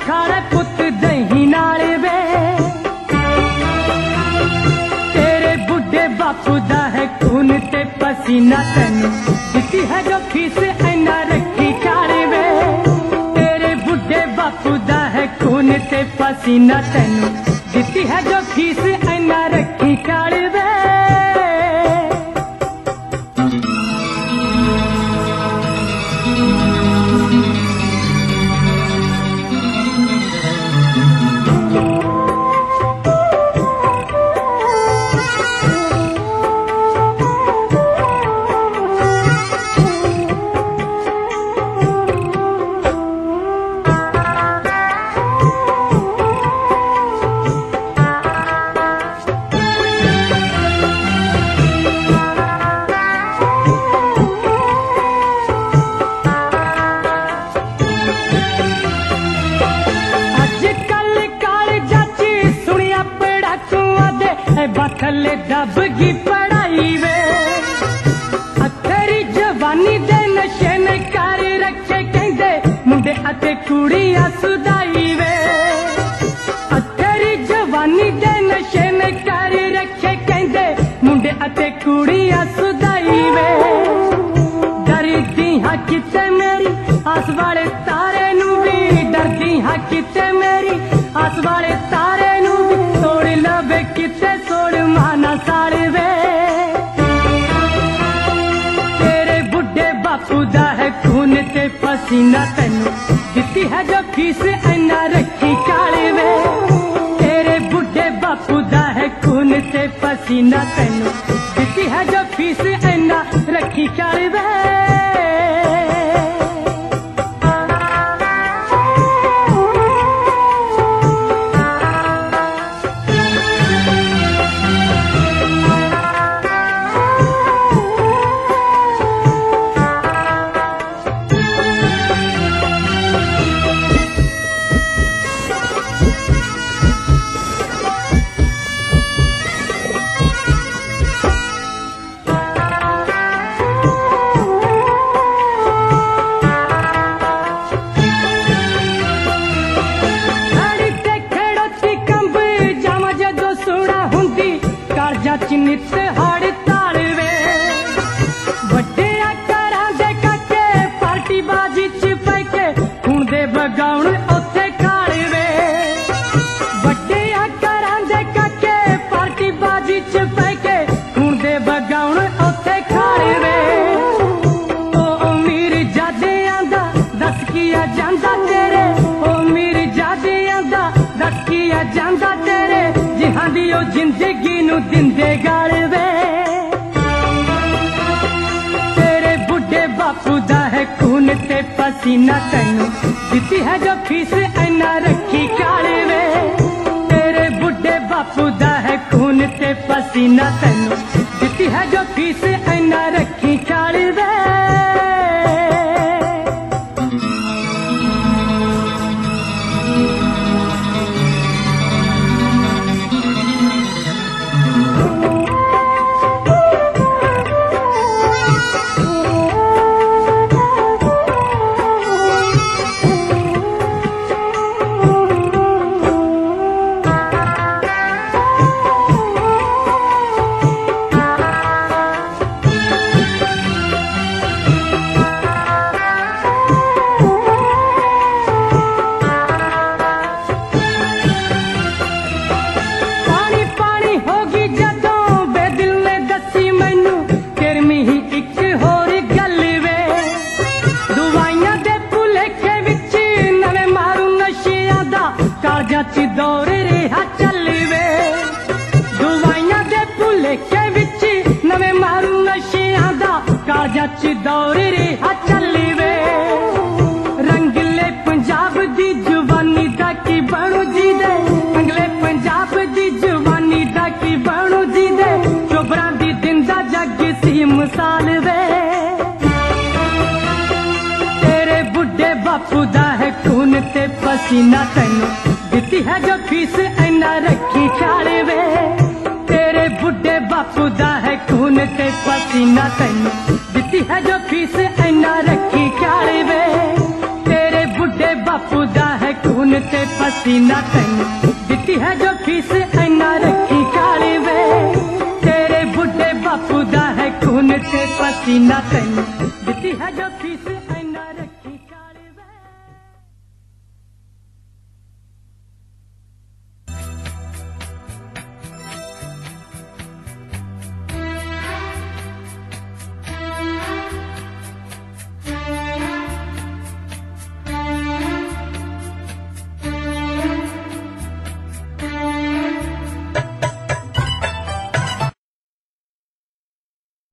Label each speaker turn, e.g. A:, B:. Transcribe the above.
A: खाले पुत दही नाल वे, तेरे बुढ़े बापू दा है खून ते पसीना, तैनू दिती है जो फीस ऐना रखी ख्याल वे, तेरे बुढ़े बापू दा है खून ते पसीना, तैनू दिती है जो फीस ऐना रखी ख्याल वे। थले दबगी पढ़ाई वे, अखरी जवानी दे नशे ने कर रखे कहंदे मुंडे अते कुड़ियां सुधाई वे, अखरी जवानी दे नशे ने कर रखे कहंदे मुंडे अते कुड़ियां सुधाई वे। डरदी हां किते मेरी आस वाले तारे नू भी, डरदी हां किते मेरी आस वाले तारे नू भी, तोड़ लवे किते सोड़ माना साल वे, तेरे बुढ़े बापू दा है खून ते पसीना, तैनू दिती है जो फीस ऐना रखी ख्याल वे, तेरे बुढ़े बापू दा है खून ते पसीना, तैनू दिती है जो फीस ऐना रखी ख्याल वे। नित हाड़ ताल वे, वड्डिया घरां दे काके पार्टी बाजी च पैके हुण दे बगाउण उत्थे खाल वे, वड्डिया घरां दे काके पार्टी बाजी च पैके हुण दे बगाउण उत्थे खाल वे। ओ अमीर जादियां दा दस किया जांदा तेरे, ओ अमीर जादियां दा दस किया जांदा तेरे, जिहां दी ओ जिंदगी नू दिंदे गाल वे, तेरे बुढ़े बापू दा है खून ते पसीना, तैनू दिती है जो फीस ऐना रखी ख्याल वे, तेरे बुढ़े बापू दा है खून ते पसीना, तैनू दिती है जो फीस ऐना रखी ख्याल वे। दौर रिहा चल वे, दुआइयां दे भुलेखे विच नवे मारू नशियां दा, काजा च दौर रिहा चल वे, रंगले पंजाब दी जवानी दा की बनू जी दे, रंगले पंजाब दी जवानी दा की बनू जी दे, चोबरां दी दिंदा जग सी मिसाल वे, तेरे बुढ़े बापू दा है खून ते पसीना, तैनू दिती है जो फीस ऐना रखी ख्याल वे, तेरे बुढ़े बापू दा है खून ते पसीना, तैनू दिती है जो फीस ऐना रखी ख्याल वे, तेरे बुढ़े बापू दा है खून ते पसीना तैन दिती है जो फीस ऐना रखी काली वे तेरे बुढ़े बापू दा है खून ते पसीना तैन दिती है जो फीस